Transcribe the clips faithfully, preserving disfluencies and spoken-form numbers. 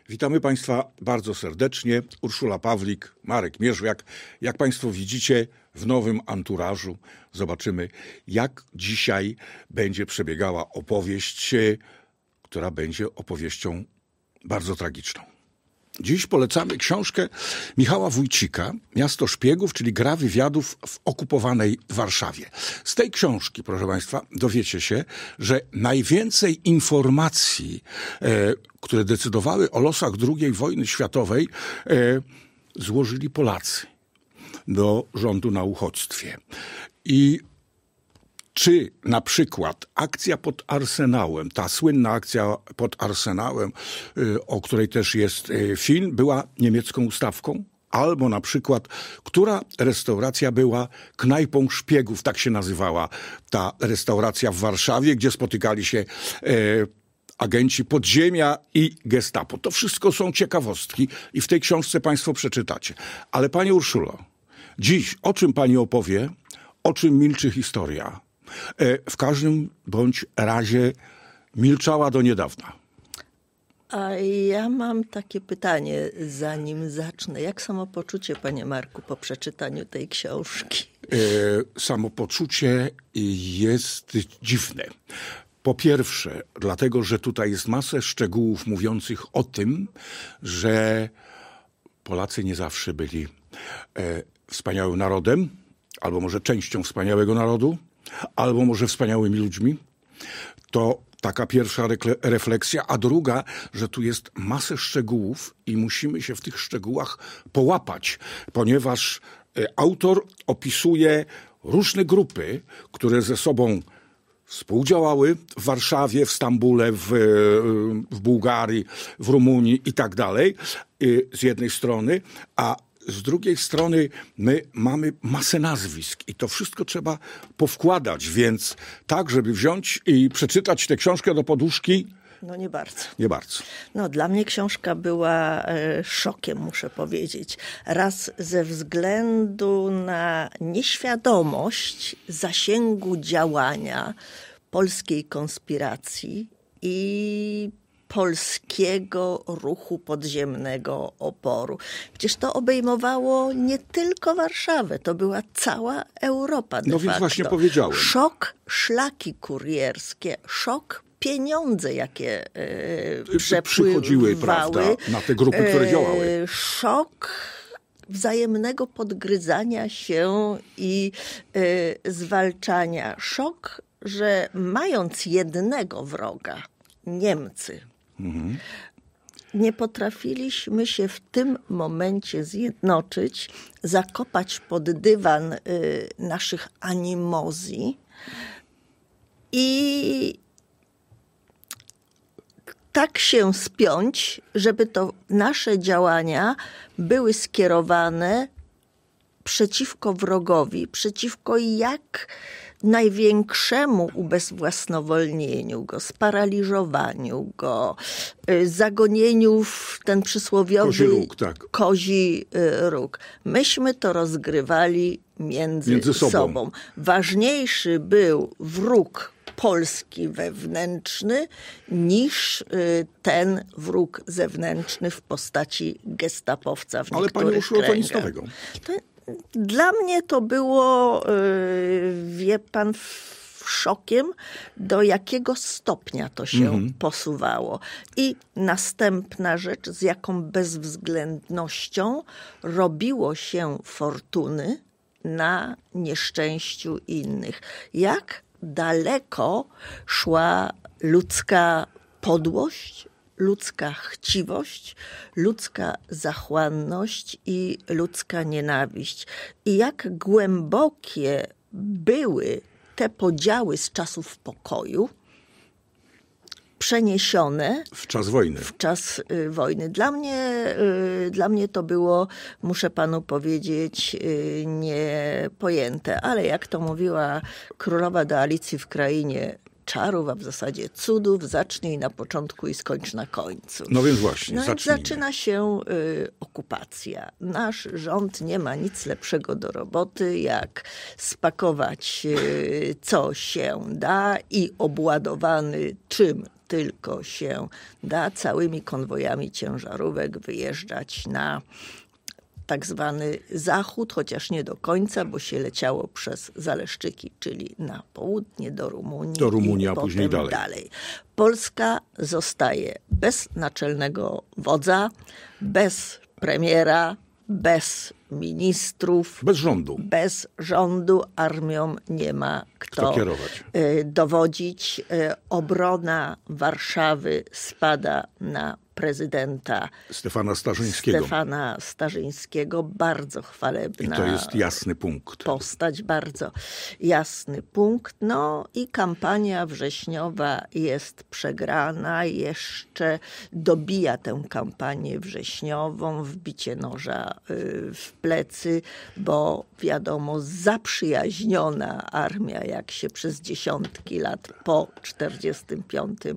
Witamy Państwa bardzo serdecznie. Urszula Pawlik, Marek Mierzwiak. Jak Państwo widzicie, w nowym anturażu zobaczymy, jak dzisiaj będzie przebiegała opowieść, która będzie opowieścią bardzo tragiczną. Dziś polecamy książkę Michała Wójcika, Miasto Szpiegów, czyli gra wywiadów w okupowanej Warszawie. Z tej książki, proszę Państwa, dowiecie się, że najwięcej informacji, e, które decydowały o losach drugiej wojny światowej, e, złożyli Polacy do rządu na uchodźstwie. I czy na przykład akcja pod Arsenałem, ta słynna akcja pod Arsenałem, o której też jest film, była niemiecką ustawką? Albo na przykład, która restauracja była knajpą szpiegów, tak się nazywała ta restauracja w Warszawie, gdzie spotykali się e, agenci podziemia i gestapo. To wszystko są ciekawostki i w tej książce Państwo przeczytacie. Ale Pani Urszulo, dziś o czym Pani opowie, o czym milczy historia? W każdym bądź razie milczała do niedawna. A ja mam takie pytanie, zanim zacznę. Jak samopoczucie, panie Marku, po przeczytaniu tej książki? E, samopoczucie jest dziwne. Po pierwsze, dlatego, że tutaj jest masę szczegółów mówiących o tym, że Polacy nie zawsze byli e, wspaniałym narodem, albo może częścią wspaniałego narodu, albo może wspaniałymi ludźmi. To taka pierwsza refleksja, a druga, że tu jest masę szczegółów i musimy się w tych szczegółach połapać, ponieważ autor opisuje różne grupy, które ze sobą współdziałały w Warszawie, w Stambule, w, w Bułgarii, w Rumunii i tak dalej, z jednej strony, a z drugiej strony my mamy masę nazwisk i to wszystko trzeba powkładać, więc tak, żeby wziąć i przeczytać tę książkę do poduszki. No nie bardzo. Nie bardzo. No dla mnie książka była e, szokiem, muszę powiedzieć. Raz ze względu na nieświadomość zasięgu działania polskiej konspiracji i polskiego ruchu podziemnego oporu. Przecież to obejmowało nie tylko Warszawę, to była cała Europa de No więc facto. właśnie powiedziałem. Szok, szlaki kurierskie, szok, pieniądze, jakie e, przychodziły, prawda, na te grupy, które działały. E, szok wzajemnego podgryzania się i e, zwalczania. Szok, że mając jednego wroga, Niemcy, mhm. nie potrafiliśmy się w tym momencie zjednoczyć, zakopać pod dywan y, naszych animozji i tak się spiąć, żeby to nasze działania były skierowane przeciwko wrogowi, przeciwko jak największemu ubezwłasnowolnieniu go, sparaliżowaniu go, zagonieniu w ten przysłowiowy kozi róg, tak. kozi róg. Myśmy to rozgrywali między, między sobą. sobą. Ważniejszy był wróg polski wewnętrzny niż ten wróg zewnętrzny w postaci gestapowca w Ale niektórych pani Urszulo, to nic kręgach. nowego. To Dla mnie to było, wie pan, szokiem, do jakiego stopnia to się mhm. posuwało. I następna rzecz, z jaką bezwzględnością robiło się fortuny na nieszczęściu innych. Jak daleko szła ludzka podłość, ludzka chciwość, ludzka zachłanność i ludzka nienawiść. I jak głębokie były te podziały z czasów pokoju, przeniesione w czas wojny. W czas y, wojny. Dla mnie, y, dla mnie to było, muszę panu powiedzieć, y, niepojęte. Ale jak to mówiła królowa do Alicji w krainie czarów, a w zasadzie cudów, zacznij na początku i skończ na końcu. No więc właśnie, no zacznijmy. Zaczyna się y, okupacja. Nasz rząd nie ma nic lepszego do roboty, jak spakować y, co się da i obładowany czym tylko się da, całymi konwojami ciężarówek wyjeżdżać na tak zwany zachód, chociaż nie do końca, bo się leciało przez Zaleszczyki, czyli na południe, do Rumunii. Do Rumunii, i a później potem dalej. dalej. Polska zostaje bez naczelnego wodza, bez premiera, bez ministrów, Bez rządu. bez rządu. Armią nie ma kto, Kto kierować. y, dowodzić. Y, Obrona Warszawy spada na prezydenta Stefana Starzyńskiego. Stefana Starzyńskiego. Bardzo I chwalebna to jest jasny punkt. postać, bardzo jasny punkt. No i kampania wrześniowa jest przegrana. Jeszcze dobija tę kampanię wrześniową wbicie noża y, w plecy, bo wiadomo, zaprzyjaźniona armia, jak się przez dziesiątki lat po czterdziestym piątym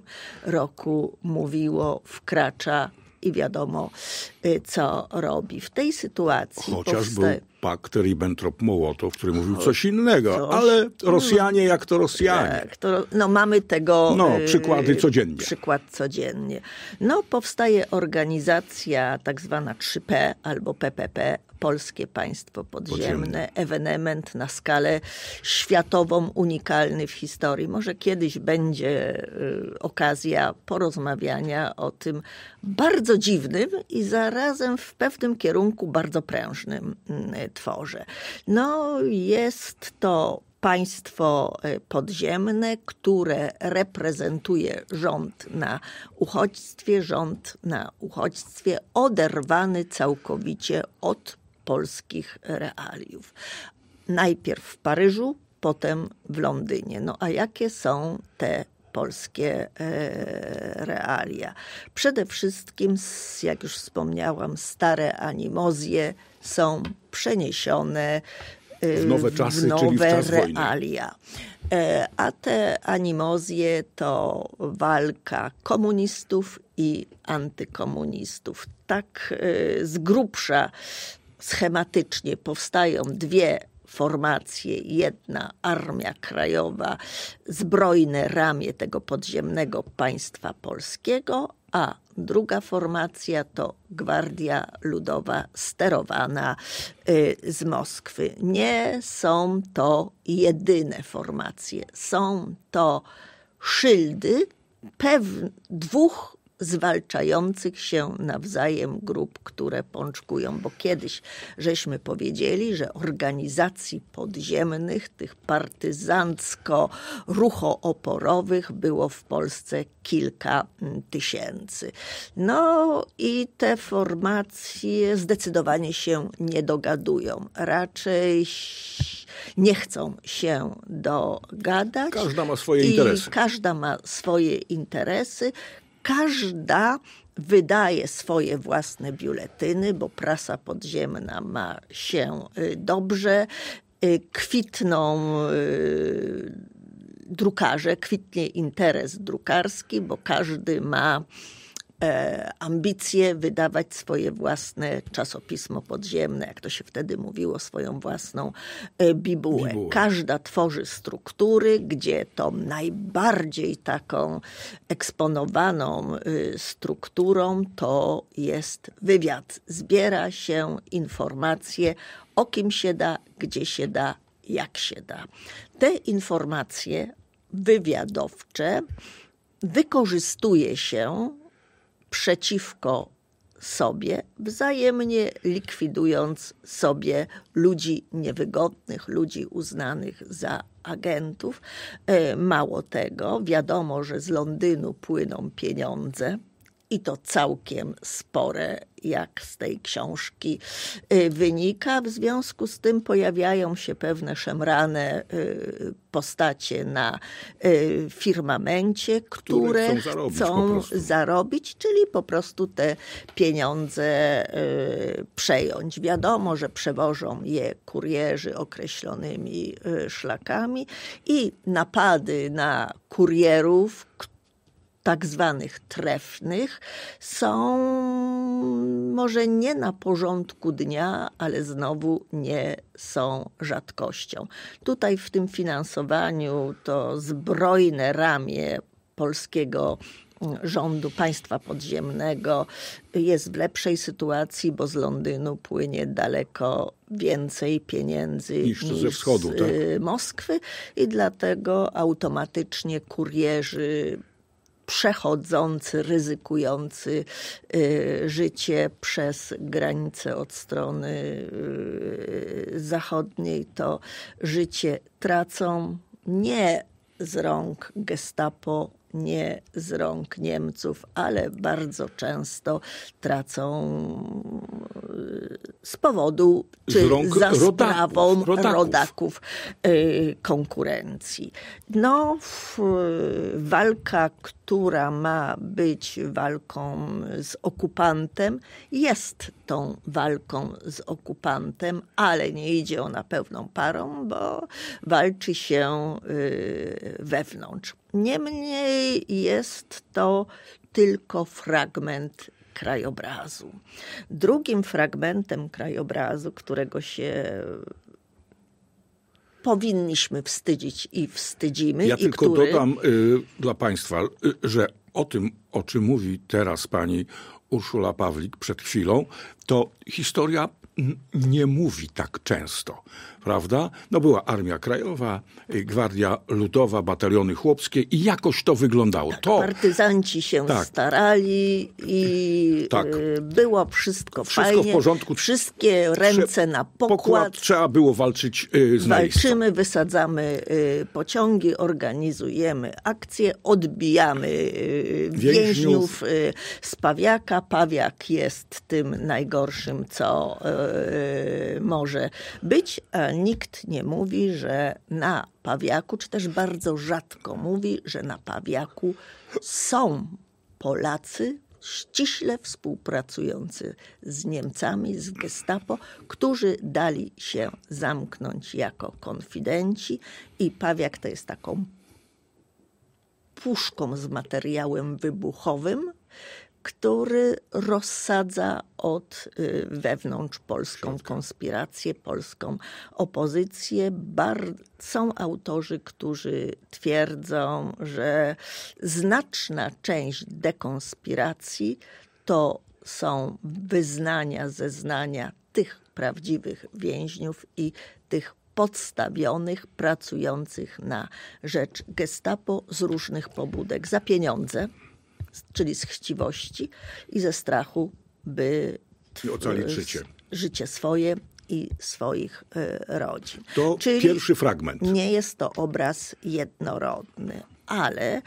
roku mówiło, wkracza i wiadomo, y, co robi. W tej sytuacji Chociaż powsta- był pakt Ribbentrop-Mołotow, który mówił coś innego, coś. ale Rosjanie jak to Rosjanie. Tak, to, no mamy tego No, y, przykłady codziennie. Przykład codziennie. No, powstaje organizacja tak zwana trzy P albo P P P, Polskie Państwo Podziemne, Podziemne. ewenement na skalę światową, unikalny w historii. Może kiedyś będzie y, okazja porozmawiania o tym bardzo dziwnym i zarazem w pewnym kierunku bardzo prężnym y, tworze. No, jest to państwo podziemne, które reprezentuje rząd na uchodźstwie, rząd na uchodźstwie oderwany całkowicie od polskich realiów. Najpierw w Paryżu, potem w Londynie. No a jakie są te polskie e, realia? Przede wszystkim, jak już wspomniałam, stare animozje są przeniesione W nowe czasy, w nowe czyli w czas wojny. realia. E, A te animozje to walka komunistów i antykomunistów. Tak e, z grubsza, schematycznie powstają dwie formacje. Jedna Armia Krajowa, zbrojne ramię tego podziemnego państwa polskiego, a druga formacja to Gwardia Ludowa sterowana y, z Moskwy. Nie są to jedyne formacje. Są to szyldy pewn- dwóch zwalczających się nawzajem grup, które pączkują, bo kiedyś żeśmy powiedzieli, że organizacji podziemnych, tych partyzancko-ruchooporowych było w Polsce kilka tysięcy. No i te formacje zdecydowanie się nie dogadują. Raczej nie chcą się dogadać. Każda ma swoje i interesy. Każda ma swoje interesy. Każda wydaje swoje własne biuletyny, bo prasa podziemna ma się dobrze. Kwitną drukarze, kwitnie interes drukarski, bo każdy ma e, ambicje wydawać swoje własne czasopismo podziemne, jak to się wtedy mówiło, swoją własną e, bibułę. Bibułę. Każda tworzy struktury, gdzie tą najbardziej taką eksponowaną y, strukturą to jest wywiad. Zbiera się informacje, o kim się da, gdzie się da, jak się da. Te informacje wywiadowcze wykorzystuje się przeciwko sobie, wzajemnie likwidując sobie ludzi niewygodnych, ludzi uznanych za agentów. Mało tego, wiadomo, że z Londynu płyną pieniądze i to całkiem spore, jak z tej książki wynika. W związku z tym pojawiają się pewne szemrane postacie na firmamencie, które, które chcą zarobić po chcą prostu. zarobić, czyli po prostu te pieniądze przejąć. Wiadomo, że przewożą je kurierzy określonymi szlakami i napady na kurierów, tak zwanych trefnych, są może nie na porządku dnia, ale znowu nie są rzadkością. Tutaj w tym finansowaniu to zbrojne ramię polskiego rządu państwa podziemnego jest w lepszej sytuacji, bo z Londynu płynie daleko więcej pieniędzy niż, niż ze wschodu, z tak? Moskwy i dlatego automatycznie kurierzy przechodzący, ryzykujący y, życie przez granicę od strony y, zachodniej, to życie tracą nie z rąk Gestapo, nie z rąk Niemców, ale bardzo często tracą z powodu czy za rodaków, sprawą rodaków, rodaków y, konkurencji. No, w, walka, która ma być walką z okupantem, jest tą walką z okupantem, ale nie idzie ona pełną parą, bo walczy się y, wewnątrz. Niemniej jest to tylko fragment krajobrazu. Drugim fragmentem krajobrazu, którego się powinniśmy wstydzić i wstydzimy. Ja i tylko który... dodam y, dla Państwa, y, że o tym, o czym mówi teraz pani Urszula Pawlik przed chwilą, to historia nie mówi tak często, prawda? No była Armia Krajowa, Gwardia Ludowa, bataliony chłopskie i jakoś to wyglądało. Tak, to partyzanci się tak. starali i tak. było wszystko, wszystko fajnie. w porządku. Wszystkie ręce Trze- na pokład. pokład. Trzeba było walczyć y, z najeźdźcą. Walczymy, wysadzamy y, pociągi, organizujemy akcje, odbijamy y, więźniów, Więźniów. y, z Pawiaka. Pawiak jest tym najgorszym, co y, może być, a nikt nie mówi, że na Pawiaku, czy też bardzo rzadko mówi, że na Pawiaku są Polacy ściśle współpracujący z Niemcami, z Gestapo, którzy dali się zamknąć jako konfidenci i Pawiak to jest taką puszką z materiałem wybuchowym, który rozsadza od y, wewnątrz polską konspirację, polską opozycję. Bar- są autorzy, którzy twierdzą, że znaczna część dekonspiracji to są wyznania, zeznania tych prawdziwych więźniów i tych podstawionych, pracujących na rzecz Gestapo z różnych pobudek za pieniądze, czyli z chciwości i ze strachu, by I ocalić życie. życie swoje i swoich y, rodzin. To czyli pierwszy fragment. Nie jest to obraz jednorodny, ale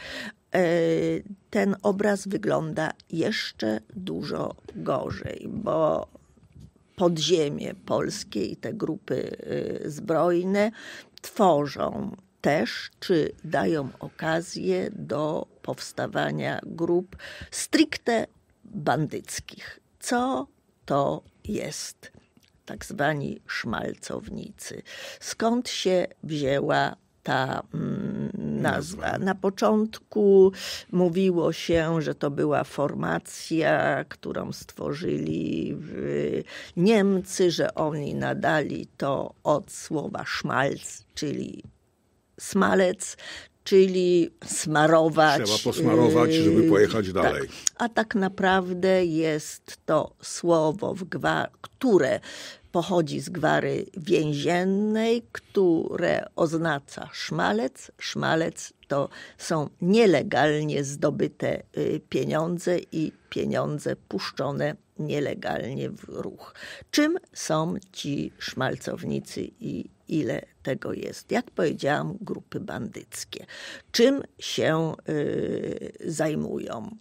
y, ten obraz wygląda jeszcze dużo gorzej, bo podziemie polskie i te grupy y, zbrojne tworzą też, czy dają okazję do powstawania grup stricte bandyckich. Co to jest? Tak zwani szmalcownicy. Skąd się wzięła ta mm, nazwa? Na początku mówiło się, że to była formacja, którą stworzyli y, Niemcy, że oni nadali to od słowa szmalc, czyli smalec, czyli smarować. Trzeba posmarować, żeby pojechać dalej. Tak. A tak naprawdę jest to słowo, w gwa- które pochodzi z gwary więziennej, które oznacza szmalec. Szmalec to są nielegalnie zdobyte pieniądze i pieniądze puszczone nielegalnie w ruch. Czym są ci szmalcownicy i ile tego jest? Jak powiedziałam, grupy bandyckie. Czym się y, zajmują?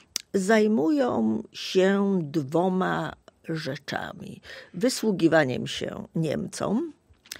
Zajmują się dwoma rzeczami. Wysługiwaniem się Niemcom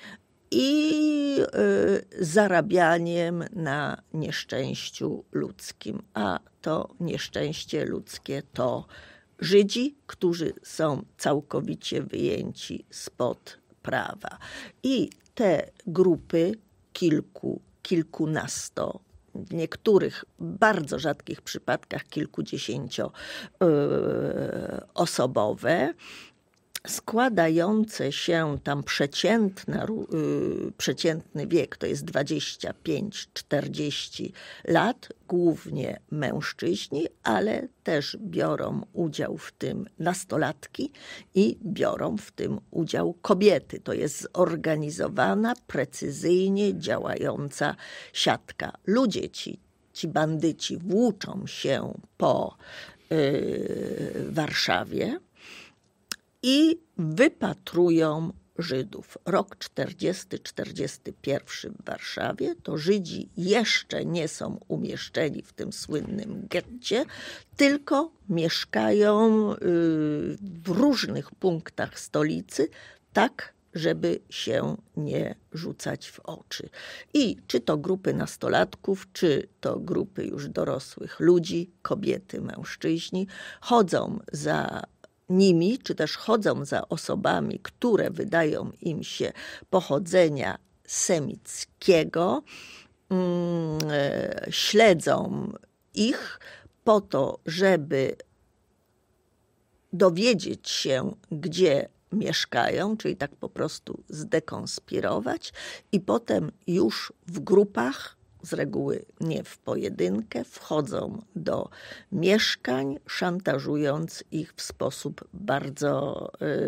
i y, zarabianiem na nieszczęściu ludzkim. A to nieszczęście ludzkie to Żydzi, którzy są całkowicie wyjęci spod prawa. I te grupy, kilku, kilkunasto, w niektórych bardzo rzadkich przypadkach kilkudziesięcioosobowe, składające się tam przeciętna, yy, przeciętny wiek to jest dwadzieścia pięć czterdzieści lat, głównie mężczyźni, ale też biorą udział w tym nastolatki i biorą w tym udział kobiety. To jest zorganizowana, precyzyjnie działająca siatka. Ludzie ci, ci bandyci włóczą się po yy, Warszawie i wypatrują Żydów. Rok czterdziesty czterdziesty pierwszy w Warszawie, to Żydzi jeszcze nie są umieszczeni w tym słynnym getcie, tylko mieszkają w różnych punktach stolicy, tak żeby się nie rzucać w oczy. I czy to grupy nastolatków, czy to grupy już dorosłych ludzi, kobiety, mężczyźni, chodzą za nimi, czy też chodzą za osobami, które wydają im się pochodzenia semickiego, mm, śledzą ich po to, żeby dowiedzieć się, gdzie mieszkają, czyli tak po prostu zdekonspirować i potem już w grupach, z reguły nie w pojedynkę, wchodzą do mieszkań, szantażując ich w sposób bardzo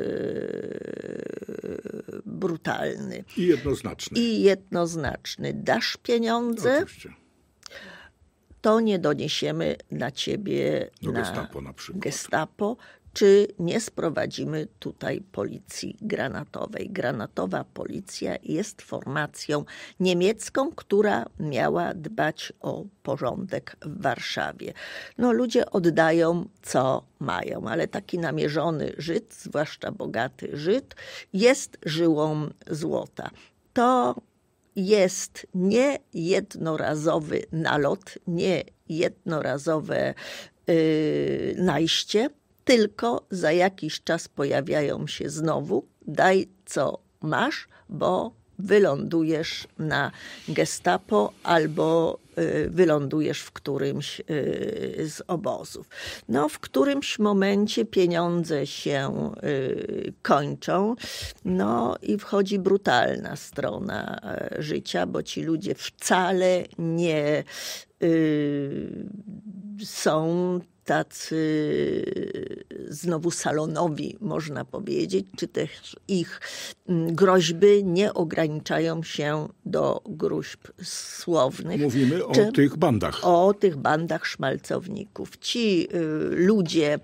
yy, brutalny. I jednoznaczny. I jednoznaczny. Dasz pieniądze, Oczywiście. to nie doniesiemy na ciebie Do na Gestapo na przykład. Gestapo, czy nie sprowadzimy tutaj policji granatowej. Granatowa policja jest formacją niemiecką, która miała dbać o porządek w Warszawie. No, ludzie oddają, co mają, ale taki namierzony Żyd, zwłaszcza bogaty Żyd, jest żyłą złota. To jest nie jednorazowy nalot, nie jednorazowe yy, najście, tylko za jakiś czas pojawiają się znowu. Daj co masz, bo wylądujesz na Gestapo albo y, wylądujesz w którymś y, z obozów. No, w którymś momencie pieniądze się y, kończą, no i wchodzi brutalna strona y, życia, bo ci ludzie wcale nie y, są tacy znowu salonowi, można powiedzieć, czy też ich groźby nie ograniczają się do gruźb słownych. Mówimy czy o tych bandach. O tych bandach szmalcowników. Ci y, ludzie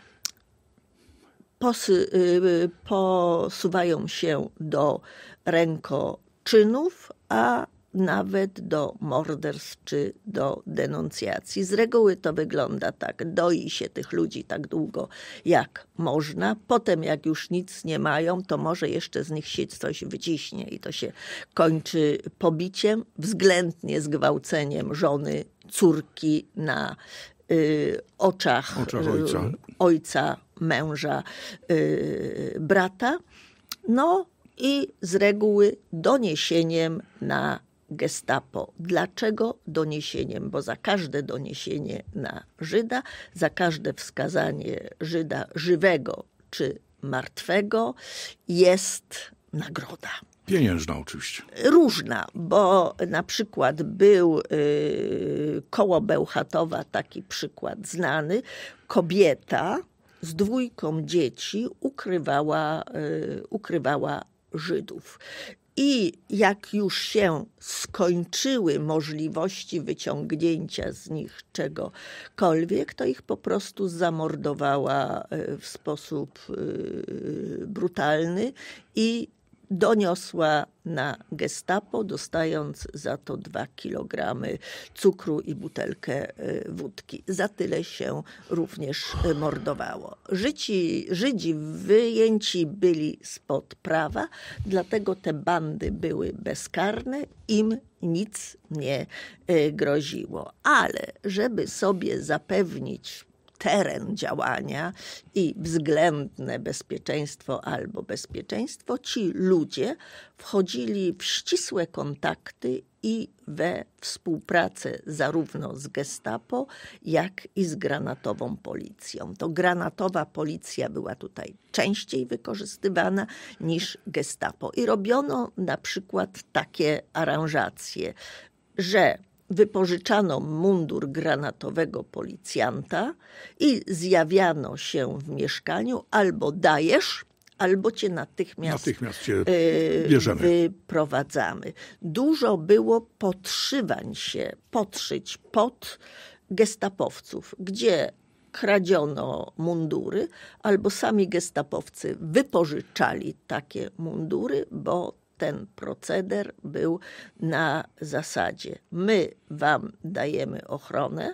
posy, y, posuwają się do rękoczynów, a nawet do morderstw czy do denuncjacji. Z reguły to wygląda tak. Doi się tych ludzi tak długo, jak można. Potem, jak już nic nie mają, to może jeszcze z nich się coś wyciśnie i to się kończy pobiciem, względnie zgwałceniem żony, córki na y, oczach, oczach ojca. Y, ojca, męża, y, brata. No i z reguły doniesieniem na Gestapo. Dlaczego doniesieniem? Bo za każde doniesienie na Żyda, za każde wskazanie Żyda żywego czy martwego jest nagroda. Pieniężna oczywiście. Różna, bo na przykład był y, koło Bełchatowa taki przykład znany. Kobieta z dwójką dzieci ukrywała, y, ukrywała Żydów. I jak już się skończyły możliwości wyciągnięcia z nich czegokolwiek, to ich po prostu zamordowała w sposób brutalny i doniosła na Gestapo, dostając za to dwa kilogramy cukru i butelkę wódki. Za tyle się również mordowało. Żydzi, Żydzi wyjęci byli spod prawa, dlatego te bandy były bezkarne, im nic nie groziło. Ale żeby sobie zapewnić teren działania i względne bezpieczeństwo albo bezpieczeństwo, ci ludzie wchodzili w ścisłe kontakty i we współpracę zarówno z Gestapo, jak i z granatową policją. To granatowa policja była tutaj częściej wykorzystywana niż Gestapo. I robiono na przykład takie aranżacje, że wypożyczano mundur granatowego policjanta i zjawiano się w mieszkaniu, albo dajesz, albo cię natychmiast, natychmiast cię bierzemy. wyprowadzamy. Dużo było podszywań się, podszyć pod gestapowców, gdzie kradziono mundury, albo sami gestapowcy wypożyczali takie mundury, bo ten proceder był na zasadzie: my wam dajemy ochronę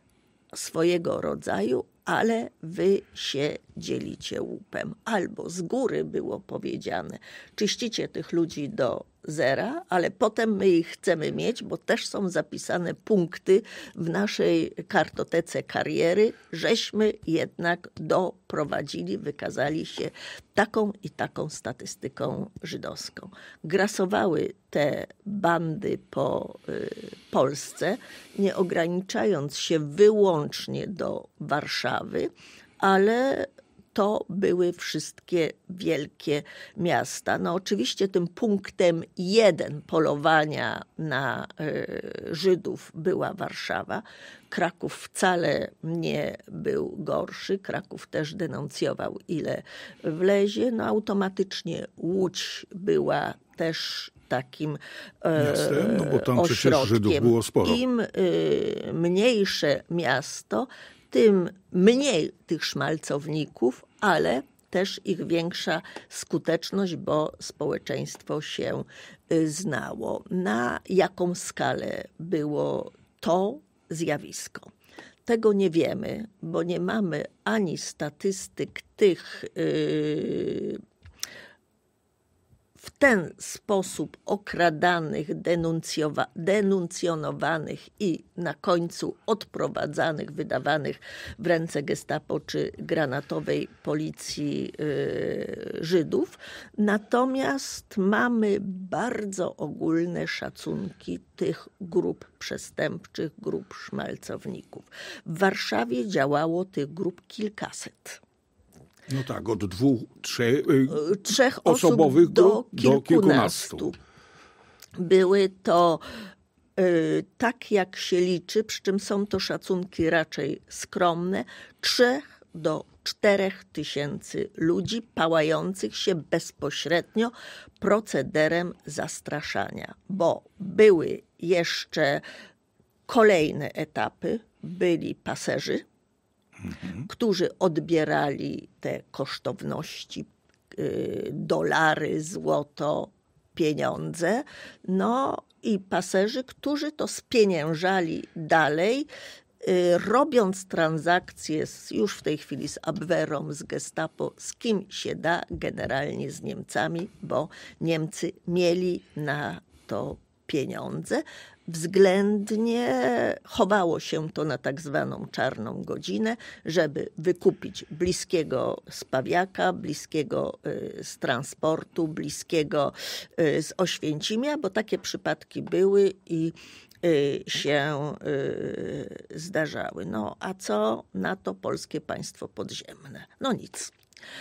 swojego rodzaju, ale wy się dzielicie łupem. Albo z góry było powiedziane: czyścicie tych ludzi do zera, ale potem my ich chcemy mieć, bo też są zapisane punkty w naszej kartotece kariery, żeśmy jednak doprowadzili, wykazali się taką i taką statystyką żydowską. Grasowały te bandy po y, Polsce, nie ograniczając się wyłącznie do Warszawy, ale to były wszystkie wielkie miasta. No oczywiście tym punktem jeden polowania na y, Żydów była Warszawa. Kraków wcale nie był gorszy. Kraków też denuncjował, ile wlezie. No automatycznie Łódź była też takim miastem, no bo tam przecież Żydów było sporo. Im y, mniejsze miasto, tym mniej tych szmalcowników, ale też ich większa skuteczność, bo społeczeństwo się znało. Na jaką skalę było to zjawisko? Tego nie wiemy, bo nie mamy ani statystyk tych yy, w ten sposób okradanych, denuncjonowanych i na końcu odprowadzanych, wydawanych w ręce Gestapo czy granatowej policji yy, Żydów. Natomiast mamy bardzo ogólne szacunki tych grup przestępczych, grup szmalcowników. W Warszawie działało tych grup kilkaset. No tak, od dwóch, trzech, trzech osobowych osób do grup do kilkunastu. kilkunastu. Były to y, tak jak się liczy, przy czym są to szacunki raczej skromne, trzech do czterech tysięcy ludzi pałających się bezpośrednio procederem zastraszania, bo były jeszcze kolejne etapy, byli paserzy, Mhm. którzy odbierali te kosztowności, y, dolary, złoto, pieniądze, no i paserzy, którzy to spieniężali dalej, y, robiąc transakcje z, już w tej chwili z Abwehrą, z Gestapo, z kim się da, generalnie z Niemcami, bo Niemcy mieli na to pieniądze. Względnie chowało się to na tak zwaną czarną godzinę, żeby wykupić bliskiego spawiaka, bliskiego z transportu, bliskiego z Oświęcimia, bo takie przypadki były i się zdarzały. No a co na to polskie państwo podziemne? No nic.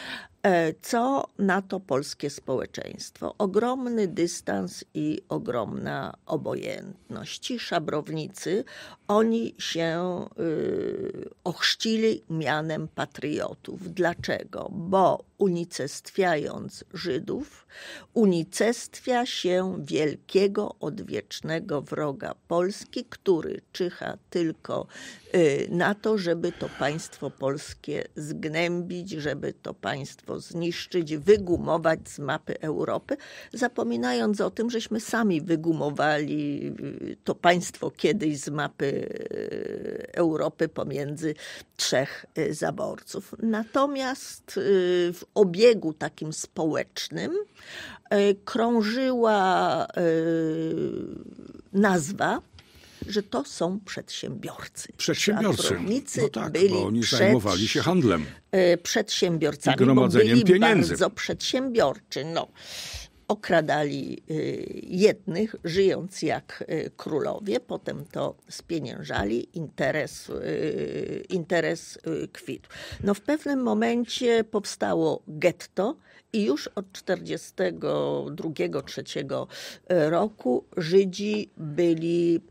Co na to polskie społeczeństwo? Ogromny dystans i ogromna obojętność. Ci szabrownicy, oni się y, ochrzcili mianem patriotów. Dlaczego? Bo unicestwiając Żydów, unicestwia się wielkiego, odwiecznego wroga Polski, który czyha tylko y, na to, żeby to państwo polskie zgnębić, żeby to państwo zniszczyć, wygumować z mapy Europy, zapominając o tym, żeśmy sami wygumowali to państwo kiedyś z mapy Europy pomiędzy trzech zaborców. Natomiast w obiegu takim społecznym krążyła nazwa, że to są przedsiębiorcy. Przedsiębiorcy. No tak, byli bo oni zajmowali się handlem. Przedsiębiorcami, I gromadzeniem bo byli pieniędzy. bardzo przedsiębiorczy. No. okradali jednych, żyjąc jak królowie, potem to spieniężali, interes, interes kwitł. No w pewnym momencie powstało getto i już od czterdziestego drugiego trzeciego roku Żydzi byli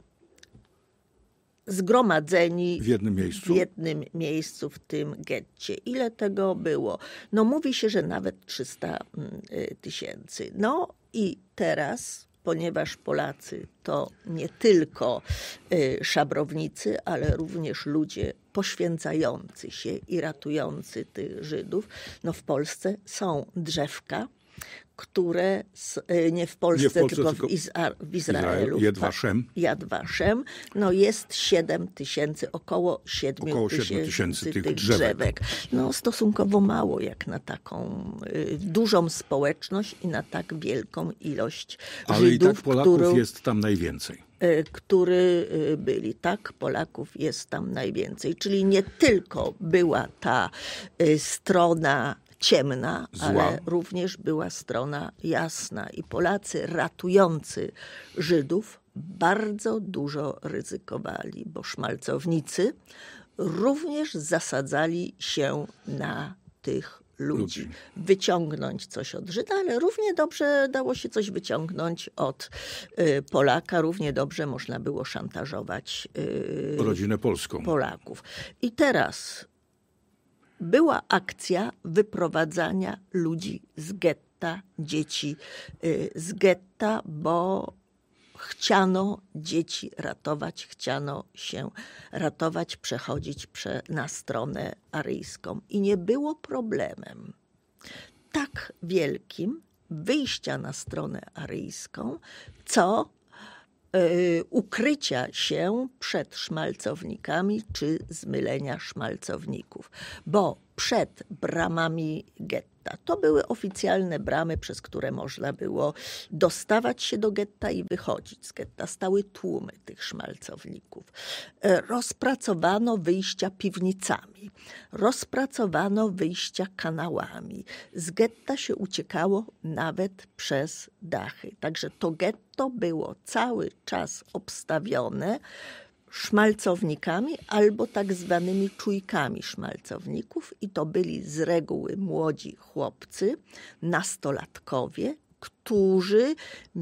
zgromadzeni w jednym miejscu. W jednym miejscu, w tym getcie. Ile tego było? No mówi się, że nawet trzysta tysięcy. No i teraz, ponieważ Polacy to nie tylko szabrownicy, ale również ludzie poświęcający się i ratujący tych Żydów, no w Polsce są drzewka, które, nie w Polsce, nie w Polsce tylko, tylko w, Izra- w Izraelu. Yad Vashem. Yad Vashem. No jest siedem tysięcy, około siedem tysięcy tych drzewek. drzewek. No stosunkowo mało jak na taką y, dużą społeczność i na tak wielką ilość Ale Żydów. Ale i tak Polaków którą, jest tam najwięcej. Y, który y, byli. Tak, Polaków jest tam najwięcej. Czyli nie tylko była ta y, strona ciemna, Zła. Ale również była strona jasna. I Polacy ratujący Żydów bardzo dużo ryzykowali, bo szmalcownicy również zasadzali się na tych ludzi. ludzi. Wyciągnąć coś od Żyda, ale równie dobrze dało się coś wyciągnąć od y, Polaka. Równie dobrze można było szantażować y, rodzinę polską. Polaków. I teraz była akcja wyprowadzania ludzi z getta, dzieci z getta, bo chciano dzieci ratować, chciano się ratować, przechodzić prze, na stronę aryjską. I nie było problemem tak wielkim wyjścia na stronę aryjską, co y, ukrycia się przed szmalcownikami czy zmylenia szmalcowników. Bo przed bramami getta to były oficjalne bramy, przez które można było dostawać się do getta i wychodzić z getta. Stały tłumy tych szmalcowników. Rozpracowano wyjścia piwnicami. Rozpracowano wyjścia kanałami. Z getta się uciekało nawet przez dachy. Także to getto było cały czas obstawione szmalcownikami albo tak zwanymi czujkami szmalcowników i to byli z reguły młodzi chłopcy, nastolatkowie, którzy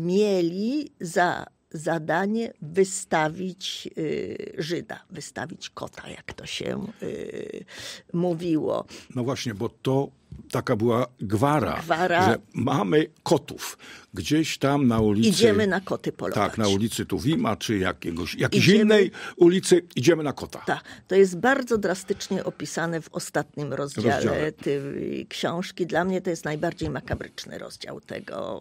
mieli za zadanie wystawić y, Żyda, wystawić kota, jak to się y, mówiło. No właśnie, bo to taka była gwara, gwara, że mamy kotów. Gdzieś tam na ulicy... Idziemy na koty polować. Tak, na ulicy Tuwima, czy jakiegoś, jakiejś idziemy, innej ulicy, idziemy na kota. Tak, to jest bardzo drastycznie opisane w ostatnim rozdziale, rozdziale. tej książki. Dla mnie to jest najbardziej makabryczny rozdział tego,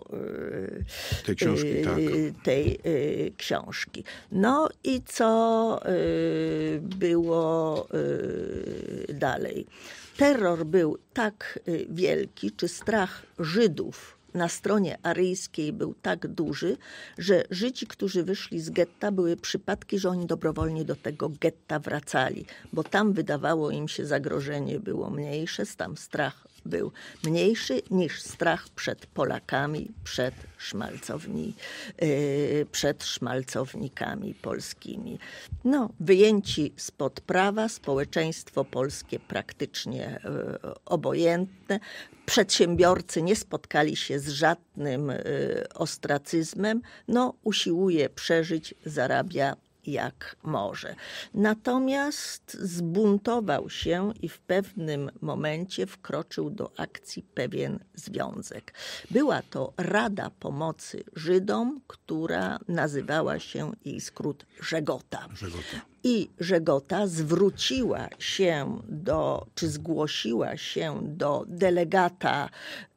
tej książki. Yy, tak. tej yy, książki. No i co yy, było yy, dalej? Terror był tak wielki, czy strach Żydów na stronie aryjskiej był tak duży, że Żydzi, którzy wyszli z getta, były przypadki, że oni dobrowolnie do tego getta wracali, bo tam wydawało im się zagrożenie było mniejsze, tam strach był mniejszy niż strach przed Polakami, przed, szmalcowni, yy, przed szmalcownikami polskimi. No, wyjęci spod prawa, społeczeństwo polskie praktycznie yy, obojętne. Przedsiębiorcy nie spotkali się z żadnym y, ostracyzmem. No, usiłuje przeżyć, zarabia jak może. Natomiast zbuntował się i w pewnym momencie wkroczył do akcji pewien związek. Była to Rada Pomocy Żydom, która nazywała się, jej skrót, Żegota. Żegota. I Żegota zwróciła się do, czy zgłosiła się do delegata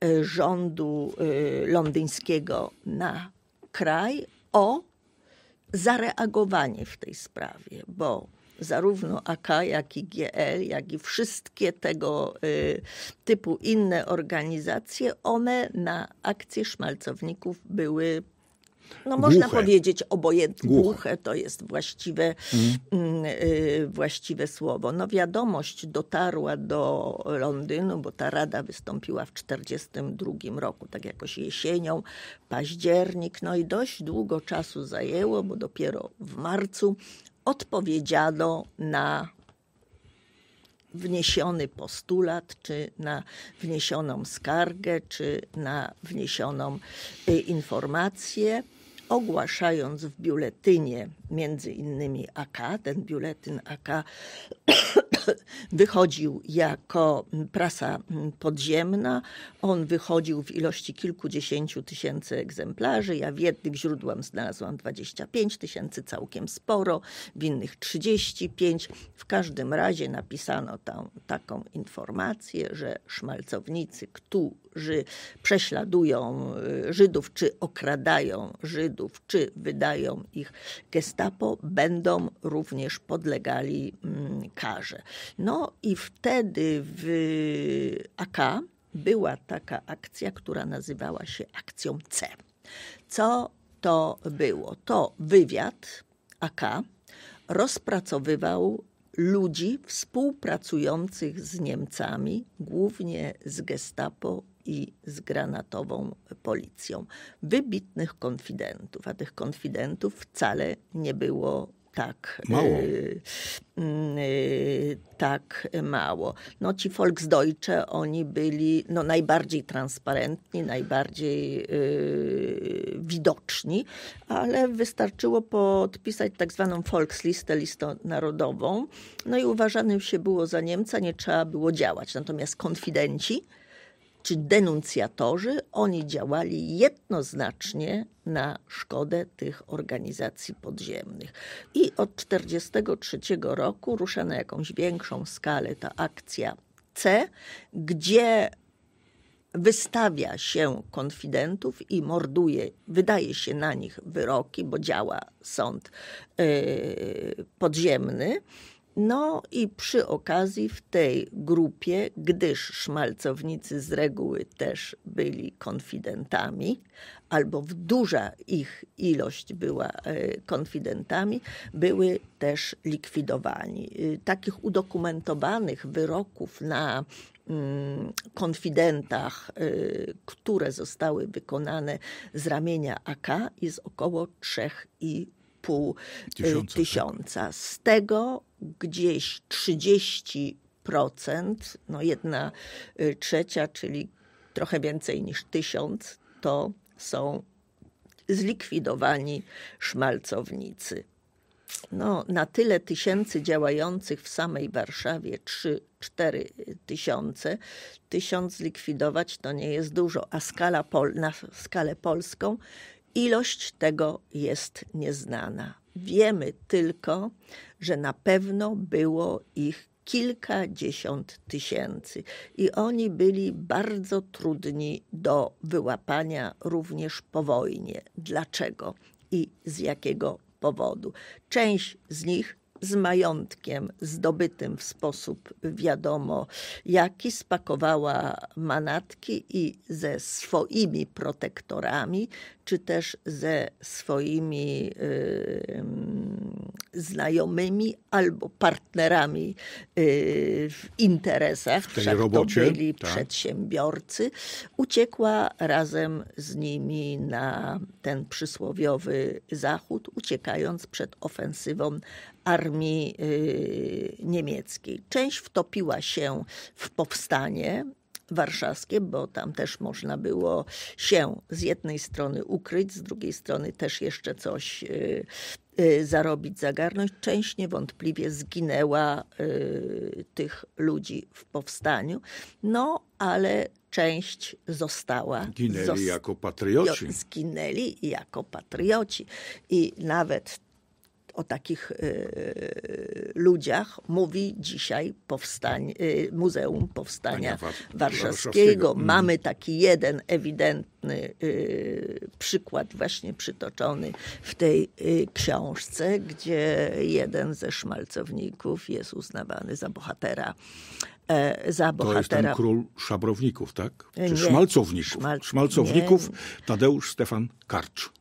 rządu londyńskiego na kraj o zareagowanie w tej sprawie, bo zarówno A K, jak i G L, jak i wszystkie tego y, typu inne organizacje, one na akcję szmalcowników były No można Głuche. powiedzieć obojętnie. Głuche. Głuche to jest właściwe, Mhm. y, właściwe słowo. No wiadomość dotarła do Londynu, bo ta rada wystąpiła w czterdziestym drugim roku, tak jakoś jesienią, październik. No i dość długo czasu zajęło, bo dopiero w marcu odpowiedziano na wniesiony postulat, czy na wniesioną skargę, czy na wniesioną y, informację, ogłaszając w biuletynie między innymi A K, ten biuletyn A K wychodził jako prasa podziemna. On wychodził w ilości kilkudziesięciu tysięcy egzemplarzy. Ja w jednych źródłach znalazłam dwadzieścia pięć tysięcy, całkiem sporo, w innych trzydzieści pięć. W każdym razie napisano tam taką informację, że szmalcownicy, którzy prześladują Żydów, czy okradają Żydów, czy wydają ich Gestapo, będą również podlegali karze. No i wtedy w A K była taka akcja, która nazywała się akcją C. Co to było? To wywiad A K rozpracowywał ludzi współpracujących z Niemcami, głównie z Gestapo i z granatową policją. Wybitnych konfidentów, a tych konfidentów wcale nie było tak mało. Y, y, tak mało. No ci Volksdeutsche, oni byli no, najbardziej transparentni, najbardziej y, widoczni, ale wystarczyło podpisać tak zwaną Volkslistę, listę narodową, no i uważanym się było za Niemca, nie trzeba było działać. Natomiast konfidenci czy denuncjatorzy, oni działali jednoznacznie na szkodę tych organizacji podziemnych. I od tysiąc dziewięćset czterdziestego trzeciego roku rusza na jakąś większą skalę ta akcja C, gdzie wystawia się konfidentów i morduje, wydaje się na nich wyroki, bo działa sąd yy, podziemny. No i przy okazji w tej grupie, gdyż szmalcownicy z reguły też byli konfidentami, albo w duża ich ilość była konfidentami, były też likwidowani. Takich udokumentowanych wyroków na konfidentach, które zostały wykonane z ramienia A K, jest około trzech i pół tysiąca. Z tego gdzieś trzydzieści procent, no jedna trzecia, czyli trochę więcej niż tysiąc, to są zlikwidowani szmalcownicy. No, na tyle tysięcy działających w samej Warszawie, trzy cztery tysiące, tysiąc zlikwidować to nie jest dużo, a skala pol, na skalę polską ilość tego jest nieznana. Wiemy tylko, że na pewno było ich kilkadziesiąt tysięcy i oni byli bardzo trudni do wyłapania również po wojnie. Dlaczego i z jakiego powodu? Część z nich z majątkiem zdobytym w sposób wiadomo jaki, spakowała manatki i ze swoimi protektorami, czy też ze swoimi y, znajomymi albo partnerami y, w interesach, w tej wszak robocie, to byli tak. przedsiębiorcy, uciekła razem z nimi na ten przysłowiowy zachód, uciekając przed ofensywą armii y, niemieckiej. Część wtopiła się w powstanie warszawskie, bo tam też można było się z jednej strony ukryć, z drugiej strony też jeszcze coś y, y, zarobić, zagarnąć. Część niewątpliwie zginęła y, tych ludzi w powstaniu, no ale część została. Ginęli Zost- jako patrioci. Zginęli jako patrioci. I nawet o takich y, ludziach mówi dzisiaj powstań, y, Muzeum Powstania Wa- Warszawskiego. Warszawskiego. Mm. Mamy taki jeden ewidentny y, przykład właśnie przytoczony w tej y, książce, gdzie jeden ze szmalcowników jest uznawany za bohatera. E, za To jest ten bohatera. król szabrowników, tak? Czy Nie. szmalcowników? Szmal- Szmalcowników nie. Tadeusz Stefan Karcz.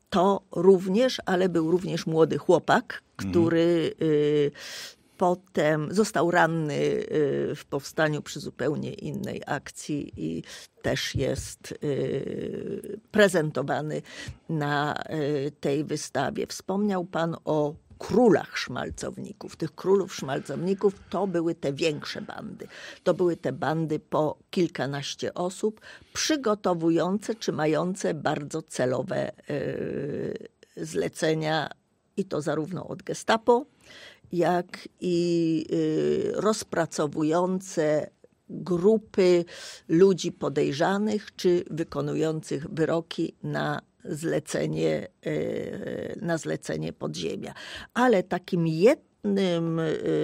to również, ale był również młody chłopak, który y, potem został ranny y, w powstaniu przy zupełnie innej akcji i też jest y, prezentowany na y, tej wystawie. Wspomniał pan o królach szmalcowników. Tych królów szmalcowników to były te większe bandy. To były te bandy po kilkanaście osób, przygotowujące czy mające bardzo celowe y, zlecenia i to zarówno od Gestapo, jak i y, rozpracowujące grupy ludzi podejrzanych czy wykonujących wyroki na zlecenie, na zlecenie podziemia. Ale takim jednym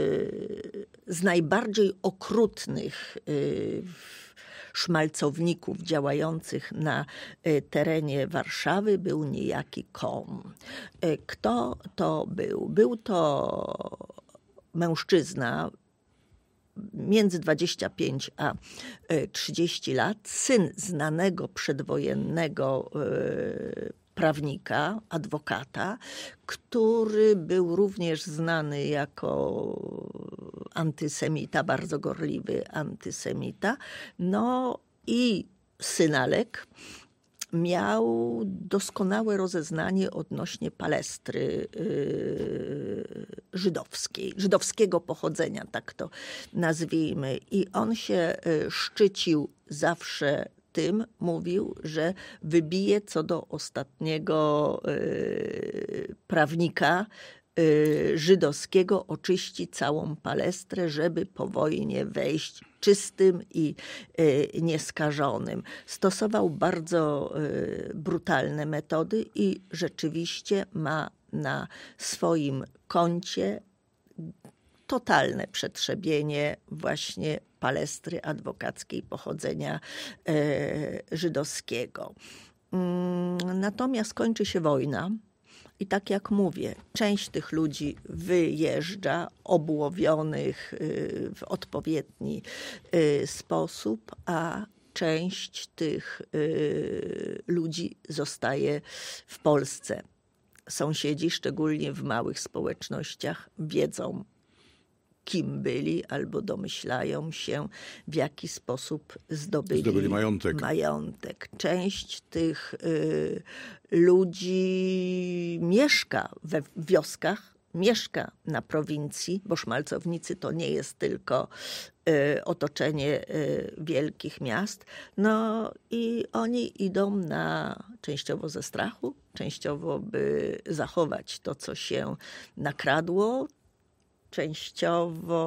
z najbardziej okrutnych szmalcowników działających na terenie Warszawy był niejaki Kom. Kto to był? Był to mężczyzna między dwadzieścia pięć a trzydzieści lat, syn znanego przedwojennego prawnika, adwokata, który był również znany jako antysemita, bardzo gorliwy antysemita. No i synalek miał doskonałe rozeznanie odnośnie palestry yy, żydowskiej, żydowskiego pochodzenia, tak to nazwijmy. I on się yy, szczycił zawsze tym, mówił, że wybije co do ostatniego yy, prawnika yy, żydowskiego, oczyści całą Palestrę, żeby po wojnie wejść czystym i y, nieskażonym. Stosował bardzo y, brutalne metody i rzeczywiście ma na swoim koncie totalne przetrzebienie właśnie palestry adwokackiej pochodzenia y, żydowskiego. Y, natomiast kończy się wojna. I tak jak mówię, część tych ludzi wyjeżdża obłowionych w odpowiedni sposób, a część tych ludzi zostaje w Polsce. Sąsiedzi, szczególnie w małych społecznościach, wiedzą, kim byli, albo domyślają się, w jaki sposób zdobyli, zdobyli majątek. majątek. Część tych y, ludzi mieszka we wioskach, mieszka na prowincji, bo szmalcownicy to nie jest tylko y, otoczenie y, wielkich miast. No i oni idą na, częściowo ze strachu, częściowo by zachować to, co się nakradło, częściowo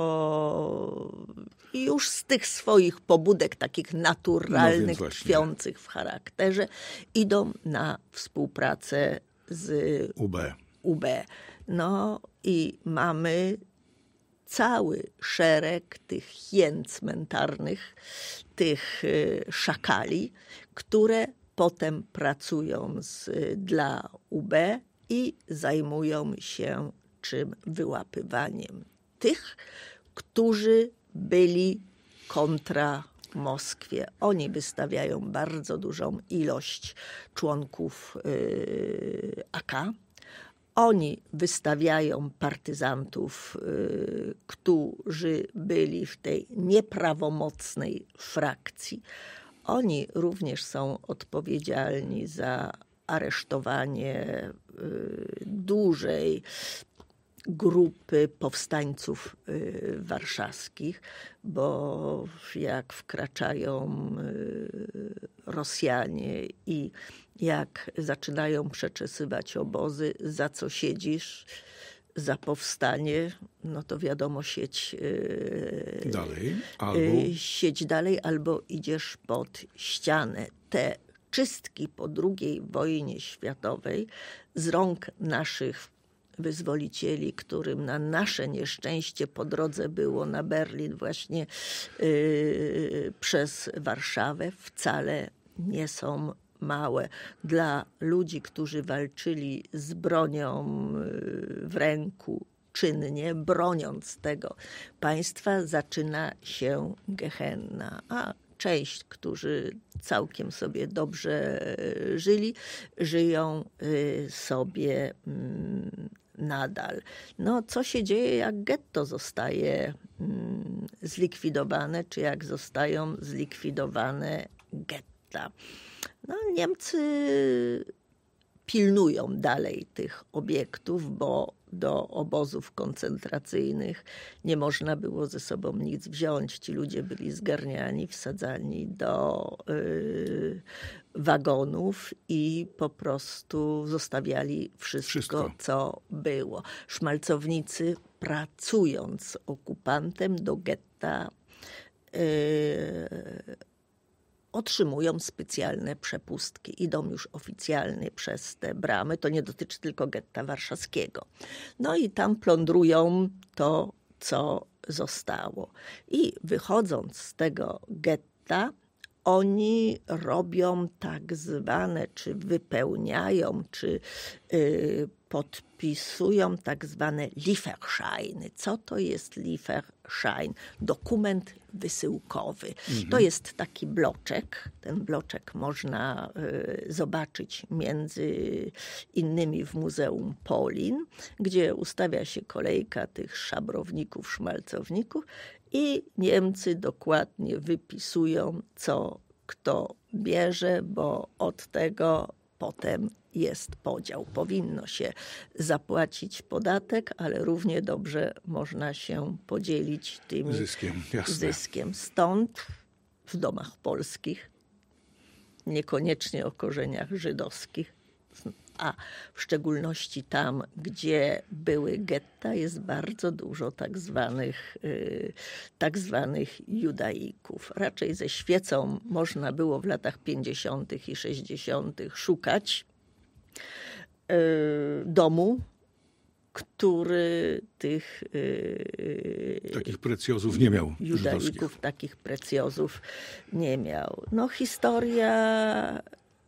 już z tych swoich pobudek takich naturalnych, no tkwiących w charakterze, idą na współpracę z U B. U B. No i mamy cały szereg tych hien cmentarnych, tych szakali, które potem pracują z, dla U B i zajmują się czym wyłapywaniem tych, którzy byli kontra Moskwie. Oni wystawiają bardzo dużą ilość członków yy, A K. Oni wystawiają partyzantów, yy, którzy byli w tej nieprawomocnej frakcji. Oni również są odpowiedzialni za aresztowanie yy, dużej grupy powstańców y, warszawskich, bo jak wkraczają y, Rosjanie i jak zaczynają przeczesywać obozy, za co siedzisz, za powstanie, no to wiadomo, siedź y, dalej, albo... y, siedź dalej, albo idziesz pod ścianę. Te czystki po drugiej wojnie światowej z rąk naszych wyzwolicieli, którym na nasze nieszczęście po drodze było na Berlin właśnie yy, przez Warszawę, wcale nie są małe. Dla ludzi, którzy walczyli z bronią w ręku, czynnie, broniąc tego państwa, zaczyna się gehenna. A część, którzy całkiem sobie dobrze żyli, żyją sobie nadal. No, co się dzieje, jak getto zostaje zlikwidowane, czy jak zostają zlikwidowane getta? No, Niemcy pilnują dalej tych obiektów, bo do obozów koncentracyjnych nie można było ze sobą nic wziąć. Ci ludzie byli zgarniani, wsadzani do y, wagonów i po prostu zostawiali wszystko, wszystko, co było. Szmalcownicy, pracując z okupantem, do getta y, otrzymują specjalne przepustki. Idą już oficjalnie przez te bramy. To nie dotyczy tylko getta warszawskiego. No i tam plądrują to, co zostało. I wychodząc z tego getta, oni robią tak zwane, czy wypełniają, czy y, podpisują tak zwane Lieferscheiny. Co to jest Lieferschein? Dokument wysyłkowy. Mhm. To jest taki bloczek. Ten bloczek można y, zobaczyć między innymi w Muzeum Polin, gdzie ustawia się kolejka tych szabrowników, szmalcowników i Niemcy dokładnie wypisują, co kto bierze, bo od tego potem jest podział. Powinno się zapłacić podatek, ale równie dobrze można się podzielić tym zyskiem. Jasne. zyskiem. Stąd w domach polskich, niekoniecznie o korzeniach żydowskich, a w szczególności tam, gdzie były getta, jest bardzo dużo tak zwanych, yy, tak zwanych judaików. Raczej ze świecą można było w latach pięćdziesiątych i sześćdziesiątych szukać yy, domu, który tych yy, takich precjozów nie miał. Judaików żydowskich. Takich precjozów nie miał. No historia...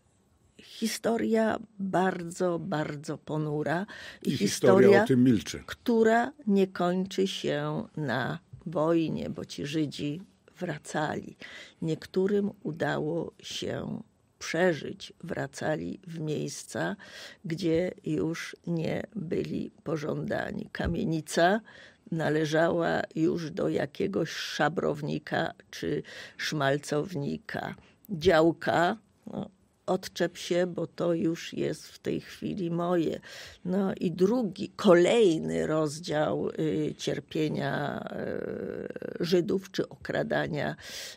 Historia bardzo, bardzo ponura. I, I historia, historia o tym milczy. Która nie kończy się na wojnie, bo ci Żydzi wracali. Niektórym udało się przeżyć. Wracali w miejsca, gdzie już nie byli pożądani. Kamienica należała już do jakiegoś szabrownika czy szmalcownika. Działka, no, odczep się, bo to już jest w tej chwili moje. No i drugi, kolejny rozdział y, cierpienia y, Żydów, czy okradania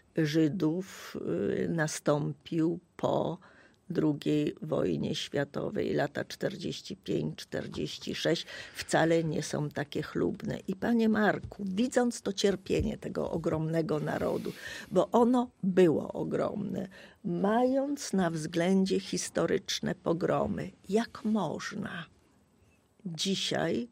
Żydów y, nastąpił po drugiej wojnie światowej. Lata czterdziesty piąty czterdziesty szósty wcale nie są takie chlubne. I panie Marku, widząc to cierpienie tego ogromnego narodu, bo ono było ogromne, mając na względzie historyczne pogromy, jak można dzisiaj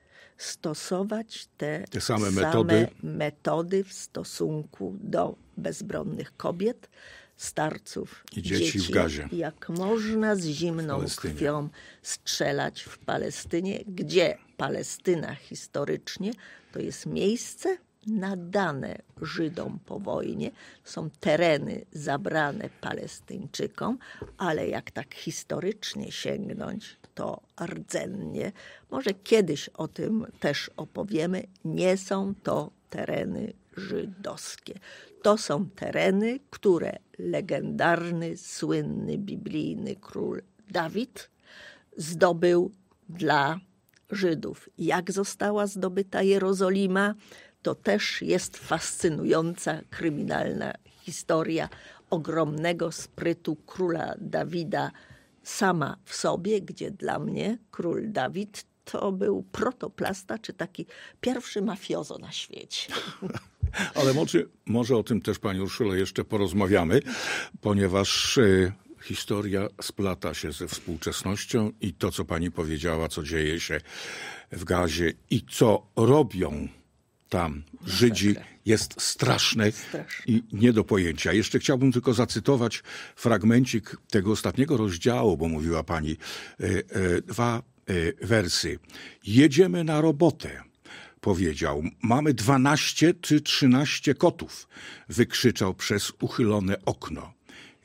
stosować te, te same, same metody. metody w stosunku do bezbronnych kobiet, starców, i dzieci, dzieci w gazie. Jak można z zimną krwią strzelać w Palestynie, gdzie Palestyna historycznie to jest miejsce nadane Żydom po wojnie. Są tereny zabrane Palestyńczykom, ale jak tak historycznie sięgnąć, to rdzennie, może kiedyś o tym też opowiemy, nie są to tereny żydowskie. To są tereny, które legendarny, słynny, biblijny król Dawid zdobył dla Żydów. Jak została zdobyta Jerozolima, to też jest fascynująca, kryminalna historia ogromnego sprytu króla Dawida sama w sobie, gdzie dla mnie król Dawid to był protoplasta, czy taki pierwszy mafiozo na świecie. Ale może, może o tym też, pani Urszulo, jeszcze porozmawiamy, ponieważ y, historia splata się ze współczesnością i to, co pani powiedziała, co dzieje się w gazie i co robią tam Żydzi, jest straszne, straszne i nie do pojęcia. Jeszcze chciałbym tylko zacytować fragmencik tego ostatniego rozdziału, bo mówiła pani y, y, dwa y, wersy. Jedziemy na robotę. Powiedział, mamy dwanaście czy trzynaście kotów, wykrzyczał przez uchylone okno.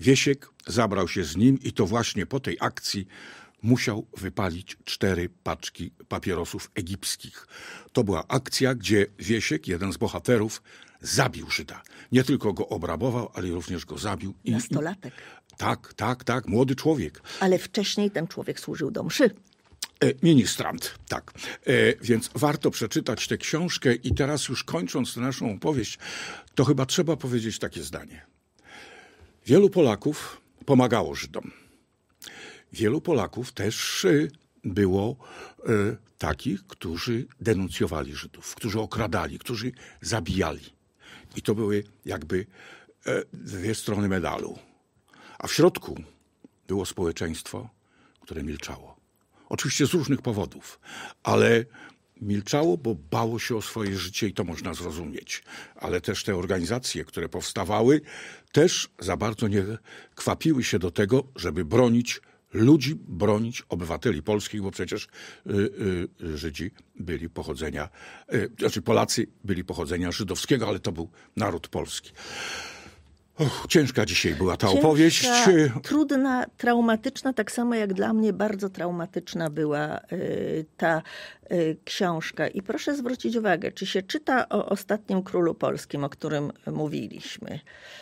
Wiesiek zabrał się z nim i to właśnie po tej akcji musiał wypalić cztery paczki papierosów egipskich. To była akcja, gdzie Wiesiek, jeden z bohaterów, zabił Żyda. Nie tylko go obrabował, ale również go zabił. I, Nastolatek. I, tak, tak, tak, młody człowiek. Ale wcześniej ten człowiek służył do mszy. E, ministrant, tak. E, więc warto przeczytać tę książkę i teraz już kończąc tę naszą opowieść, to chyba trzeba powiedzieć takie zdanie. Wielu Polaków pomagało Żydom. Wielu Polaków też było e, takich, którzy denuncjowali Żydów, którzy okradali, którzy zabijali. I to były jakby e, dwie strony medalu. A w środku było społeczeństwo, które milczało. Oczywiście z różnych powodów, ale milczało, bo bało się o swoje życie i to można zrozumieć. Ale też te organizacje, które powstawały, też za bardzo nie kwapiły się do tego, żeby bronić ludzi, bronić obywateli polskich, bo przecież y, y, Żydzi byli pochodzenia, y, znaczy Polacy byli pochodzenia żydowskiego, ale to był naród polski. Och, ciężka dzisiaj była ta ciężka, opowieść. Trudna, traumatyczna, tak samo jak dla mnie bardzo traumatyczna była y, ta y, książka. I proszę zwrócić uwagę, czy się czyta o ostatnim królu polskim, o którym mówiliśmy.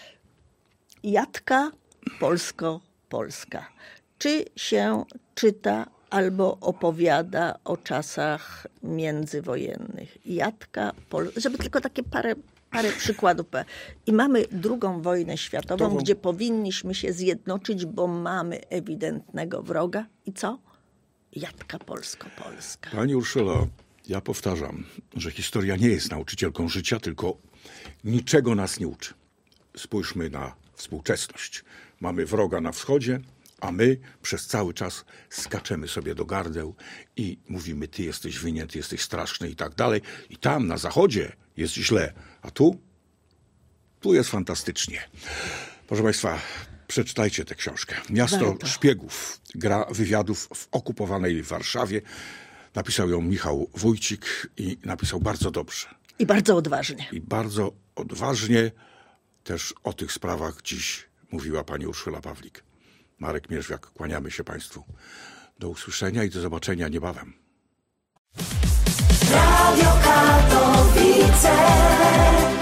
Jadka polsko-polska. Czy się czyta albo opowiada o czasach międzywojennych? Jadka, Pol- żeby tylko takie parę Parę przykładów. I mamy drugą wojnę światową, To... gdzie powinniśmy się zjednoczyć, bo mamy ewidentnego wroga. I co? Jadka polsko-polska. Pani Urszulo, ja powtarzam, że historia nie jest nauczycielką życia, tylko niczego nas nie uczy. Spójrzmy na współczesność. Mamy wroga na wschodzie, a my przez cały czas skaczemy sobie do gardeł i mówimy, ty jesteś winien, ty jesteś straszny i tak dalej. I tam na zachodzie jest źle, a tu? Tu jest fantastycznie. Proszę Państwa, przeczytajcie tę książkę. Miasto Warto. szpiegów, gra wywiadów w okupowanej Warszawie. Napisał ją Michał Wójcik i napisał bardzo dobrze. I bardzo odważnie. I bardzo odważnie też o tych sprawach dziś mówiła pani Urszula Pawlik. Marek Mierzwiak, kłaniamy się Państwu. Do usłyszenia i do zobaczenia niebawem. Radio Katowice.